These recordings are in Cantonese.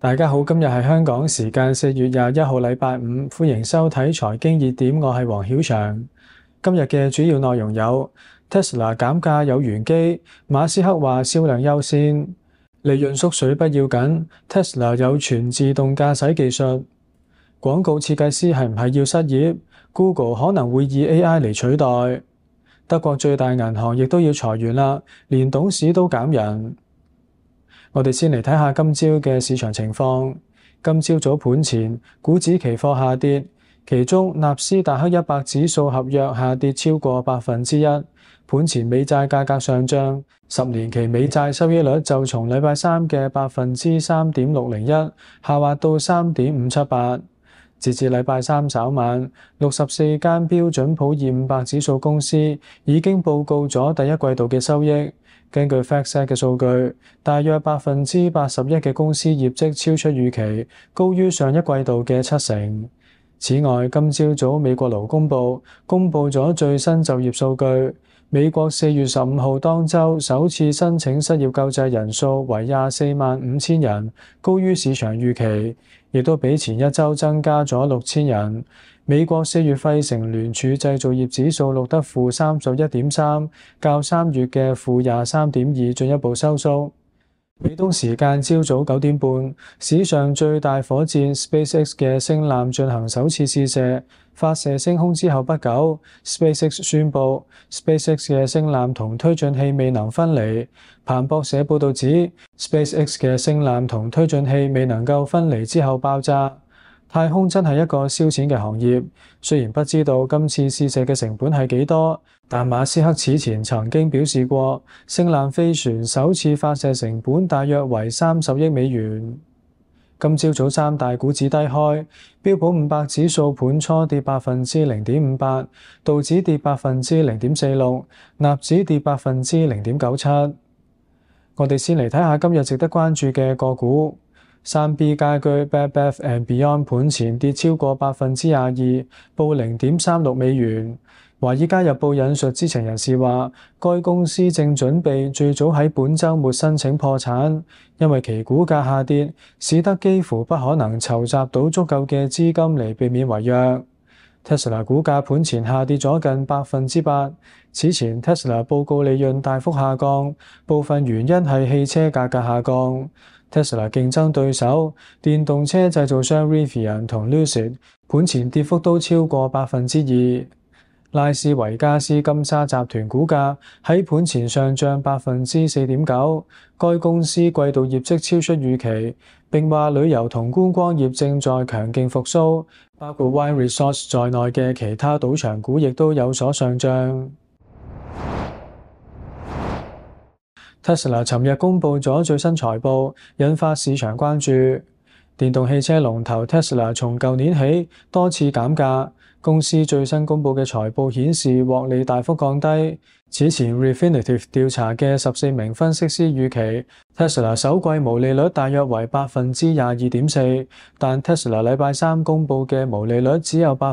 大家好，今日係香港時間4月21號禮拜五，歡迎收睇財經熱點，我係黃曉翔。今日嘅主要內容有 Tesla 減價有玄機，馬斯克話銷量優先，利潤縮水不要緊 ，Tesla 有全自動駕駛技術，廣告設計師係唔係要失業 ？Google 可能會以 AI 嚟取代，德國最大銀行亦都要裁員啦，連董事都減人。我哋先嚟睇下今朝嘅市場情況。今朝早盤前，股指期貨下跌，其中納斯達克100指數合約下跌超過1%。盤前美債價格上漲，10年期美債收益率就從禮拜三嘅3.601下滑到3.578。截至禮拜三稍晚，64間標準普爾500指數公司已經報告咗第一季度嘅收益。根據 FactSet 嘅數據，大約81%嘅公司業績超出預期，高於上一季度嘅70%。此外，今朝早美國勞工部公佈咗最新就業數據，美國4月15號當週首次申請失業救濟人數為245000人，高於市場預期，亦都比前一週增加咗6000人。美國4月費城聯儲製造業指數錄得負31.3，較3月嘅負23.2進一步收縮。美東時間朝早9點半，史上最大火箭 SpaceX 嘅星艦進行首次試射，發射升空之後不久 ，SpaceX 宣布 SpaceX 嘅星艦同推進器未能分離。彭博社報導指 ，SpaceX 嘅星艦同推進器未能夠分離之後爆炸。太空真係一個燒錢嘅行業，雖然不知道今次試射嘅成本係幾多，但馬斯克此前曾經表示過，星艦飛船首次發射成本大約為30億美元。今朝早三大股指低開，標普500指數盤初跌0.58%，道指跌0.46%，納指跌0.97%。我哋先嚟睇下今日值得關注嘅個股。3B 家居 Bed Bath & Beyond 盤前跌超過22%，報0.36美元。華爾街日報引述知情人士話，該公司正準備最早喺本週末申請破產，因為其股價下跌，使得幾乎不可能籌集到足夠嘅資金嚟避免違約。Tesla 股價盤前下跌咗近8%。此前 Tesla 報告利潤大幅下降，部分原因係汽車價格下降。Tesla 競爭對手電動車製造商 Rivian 同 Lucid 盤前跌幅都超過2%。拉斯維加斯金沙集團股價喺盤前上漲4.9%，該公司季度業績超出預期，並話旅遊同觀光業正在強勁復甦，包括 Wynn Resorts 在內嘅其他賭場股亦都有所上漲。Tesla 尋日公佈咗最新財報，引發市場關注。電動汽車龍頭 Tesla 從舊年起多次減價，公司最新公佈嘅財報顯示獲利大幅降低。此前 Refinitiv 調查嘅14名分析師預期 Tesla 首季毛利率大約為22.4%，但 Tesla 禮拜三公佈嘅毛利率只有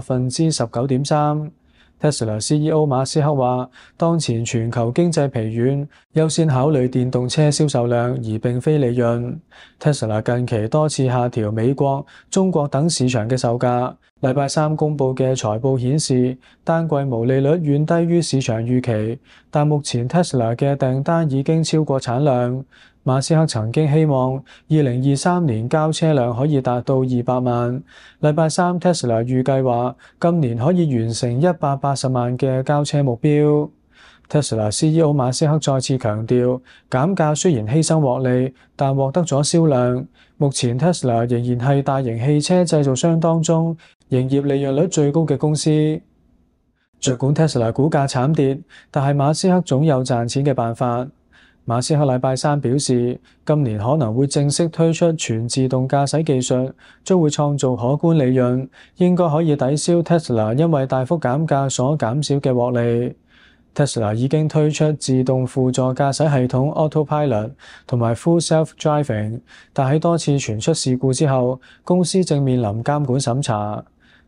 19.3%。Tesla CEO 馬斯克話：當前全球經濟疲軟，優先考慮電動車銷售量，而並非利潤。Tesla 近期多次下調美國、中國等市場嘅售價。禮拜三公佈嘅財報顯示，單季毛利率遠低於市場預期，但目前 Tesla 嘅訂單已經超過產量。馬斯克曾經希望2023年交車量可以達到200萬。禮拜三 Tesla 預計話今年可以完成180萬嘅交車目標。Tesla CEO 馬斯克再次強調，減價雖然犧牲獲利，但獲得咗銷量。目前 Tesla 仍然係大型汽車製造商當中營業利潤率最高嘅公司。儘管 Tesla 股價慘跌，但係馬斯克總有賺錢嘅辦法。馬斯克禮拜三表示，今年可能會正式推出全自動駕駛技術，將會創造可觀利潤，應該可以抵消 Tesla 因為大幅減價所減少嘅獲利。Tesla 已經推出自動輔助駕駛系統 Autopilot 同埋 Full Self-Driving， 但喺多次傳出事故之後，公司正面臨監管審查。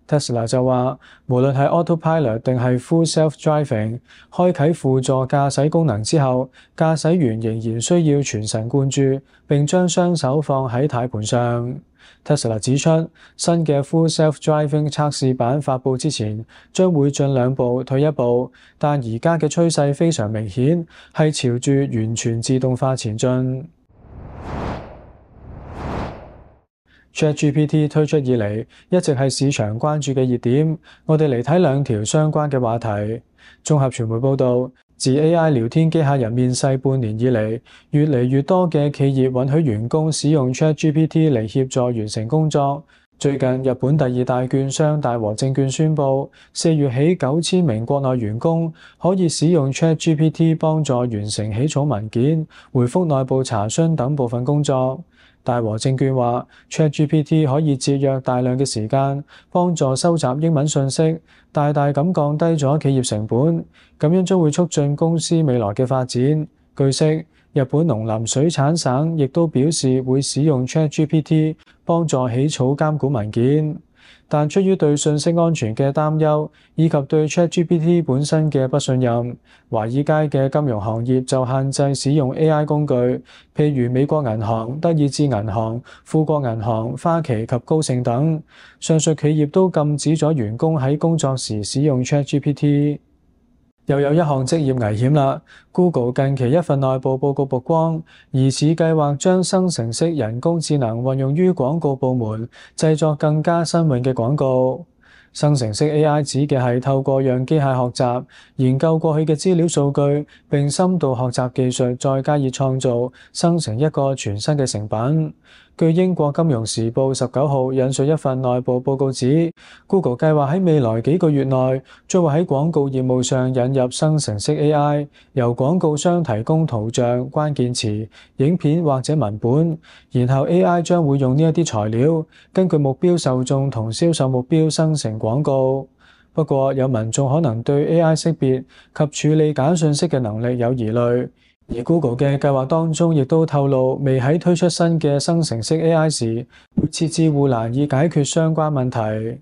Tesla 就話，無論係 Autopilot 定係 Full Self-Driving， 開啟輔助駕駛功能之後，駕駛員仍然需要全神貫注，並將雙手放喺軚盤上。Tesla 指出，新嘅 Full Self-Driving 測試版發布之前，將會進兩步退一步，但而家嘅趨勢非常明顯，係朝住完全自動化前進。ChatGPT 推出以嚟，一直係市場關注嘅熱點。我哋嚟睇兩條相關嘅話題。綜合傳媒報導，自 AI 聊天機械人面世半年以嚟，越嚟越多嘅企業允許員工使用 ChatGPT 嚟協助完成工作。最近，日本第二大券商大和證券宣布，4月起9000名國內員工可以使用 ChatGPT 幫助完成起草文件、回覆內部查詢等部分工作。大和證券話 ChatGPT 可以節約大量嘅時間，幫助收集英文信息，大大咁降低咗企業成本，咁樣將會促進公司未來嘅發展。據悉，日本農林水產省亦都表示會使用 ChatGPT 幫助起草監管文件。但出於對信息安全嘅擔憂，以及對 ChatGPT 本身嘅不信任，華爾街嘅金融行業就限制使用 AI 工具，譬如美國銀行、德意志銀行、富國銀行、花旗及高盛等。上述企業都禁止咗員工喺工作時使用 ChatGPT。又有一項職業危險啦。Google 近期一份內部報告曝光，疑似計劃將生成式人工智能運用於廣告部門，製作更加新穎嘅廣告。生成式 AI 指嘅係透過讓機械學習，研究過去嘅資料數據，並深度學習技術，再加以創造，生成一個全新嘅成品。據英國金融時報19號引述一份內部報告指，Google 計劃喺未來幾個月內，將會喺廣告業務上引入生成式 AI，由廣告商提供圖像、關鍵詞、影片或者文本，然後 AI 將會用呢一啲材料，根據目標受眾同銷售目標生成廣告。不過，有民眾可能對 AI 識別及處理假信息嘅能力有疑慮。而 Google 嘅計劃當中亦都透露，未喺推出新嘅生成式 AI 時，會設置護欄以解決相關問題。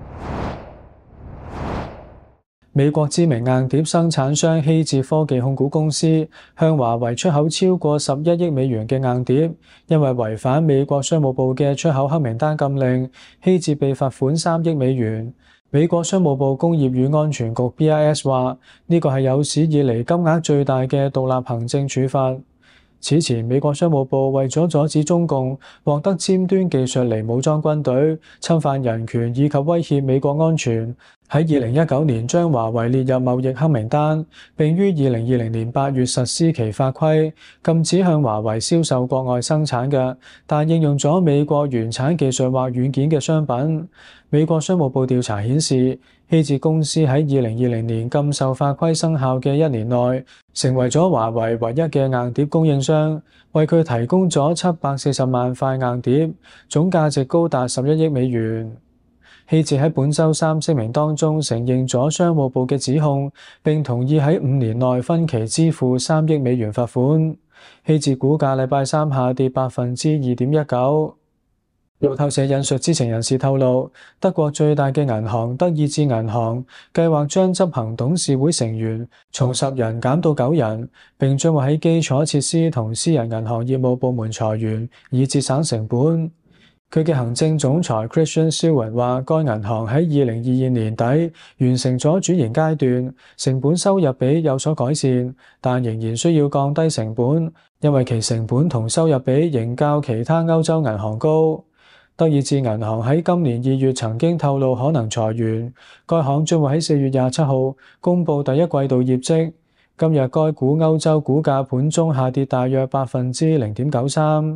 美國知名硬碟生產商希捷科技控股公司向華為出口超過11億美元嘅硬碟，因為違反美國商務部嘅出口黑名單禁令，希捷被罰款3億美元。美國商務部工業與安全局 BIS 話，呢個係有史以嚟金額最大嘅獨立行政處罰。此前，美國商務部為咗阻止中共獲得尖端技術嚟武裝軍隊、侵犯人權以及威脅美國安全，喺2019年將華為列入貿易黑名單，並於2020年8月實施其法規，禁止向華為銷售國外生產嘅，但應用咗美國原產技術或軟件嘅商品。美國商務部調查顯示，希捷公司喺2020年禁售法規生效嘅1年內，成為咗華為唯一嘅硬碟供應商，為佢提供咗740萬塊硬碟，總價值高達11億美元。希捷喺本週3聲明當中承認咗商務部嘅指控，並同意喺5年內分期支付3億美元罰款。希捷股價禮拜三下跌2.19%。路透社引述知情人士透露，德國最大嘅銀行德意志銀行計劃將執行董事會成員從10人減到9人，並將會喺基礎設施同私人銀行業務部門裁員，以節省成本。佢嘅行政總裁 Christian Seward 話，該銀行喺2022年底完成咗轉型階段，成本收入比有所改善，但仍然需要降低成本，因為其成本同收入比仍較其他歐洲銀行高。德意志銀行喺今年2月曾經透露可能裁員，該行將會喺4月27號公佈第一季度業績。今日該股歐洲股價盤中下跌大約0.93%。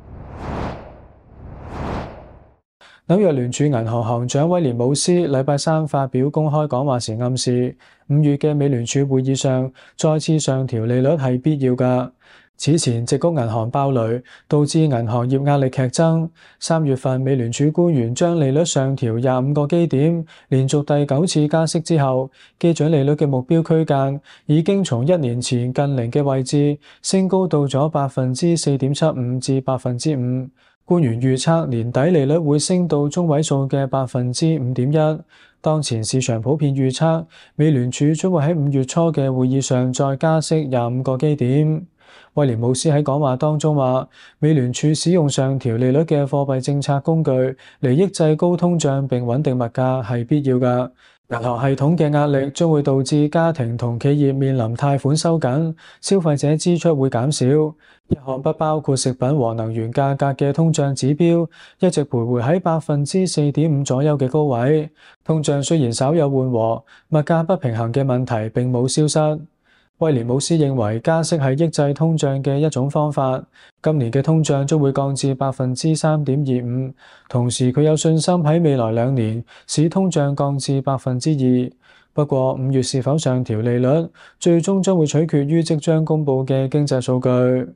紐約聯儲銀行行長威廉姆斯禮拜三發表公開講話時暗示，5月嘅美聯儲會議上再次上調利率係必要㗎。此前，矽谷銀行爆雷，導致銀行業壓力劇增。3月份，美聯儲官員將利率上調25個基點，連續第9次加息之後，基準利率嘅目標區間已經從1年前近0嘅位置升高到咗4.75%至5%。 官員預測年底利率會升到中位數嘅5.1%。當前市場普遍預測美聯儲將會喺5月初嘅會議上再加息25個基點。威廉姆斯喺講話當中話，美聯儲使用上調利率嘅貨幣政策工具嚟抑制高通脹並穩定物價係必要㗎。銀行系統嘅壓力將會導致家庭同企業面臨貸款收緊，消費者支出會減少。一項不包括食品和能源價格嘅通脹指標一直徘徊喺4.5%左右嘅高位。通脹雖然稍有緩和，物價不平衡嘅問題並冇消失。威廉姆斯認為加息係抑制通脹嘅一種方法。今年嘅通脹將會降至3.25%，同時佢有信心喺未來2年使通脹降至2%。不過5月是否上調利率，最終將會取決於即將公佈嘅經濟數據。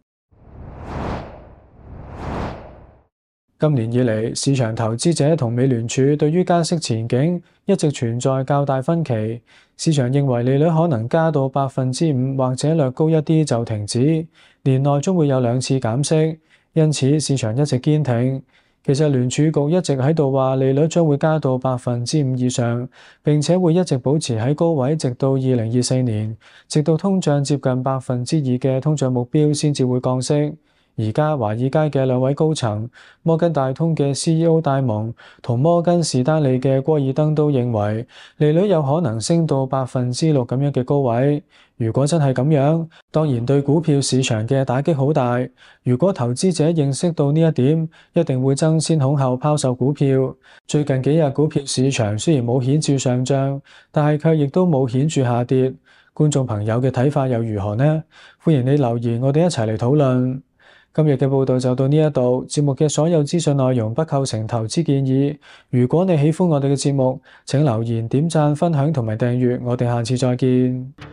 今年以嚟，市場投資者同美聯儲對於加息前景一直存在較大分歧。市場認為利率可能加到5%或者略高一啲就停止，年內將會有2次減息，因此市場一直堅挺。其實聯儲局一直喺度話利率將會加到5%以上，並且會一直保持喺高位直到2024年，直到通脹接近2%嘅通脹目標先至會降息。而家華爾街嘅2位高層，摩根大通嘅 CEO 戴蒙同摩根士丹利嘅戈爾登都認為利率有可能升到6%咁樣嘅高位。如果真係咁樣，當然對股票市場嘅打擊好大。如果投資者認識到呢一點，一定會爭先恐後拋售股票。最近幾日股票市場雖然冇顯著上漲，但係卻亦都冇顯著下跌。觀眾朋友嘅睇法又如何呢？歡迎你留言，我哋一齊嚟討論。今日嘅報道就到呢一度，節目嘅所有資訊內容不構成投資建議。如果你喜歡我哋嘅節目，請留言、點讚、分享同埋訂閱，我哋下次再見。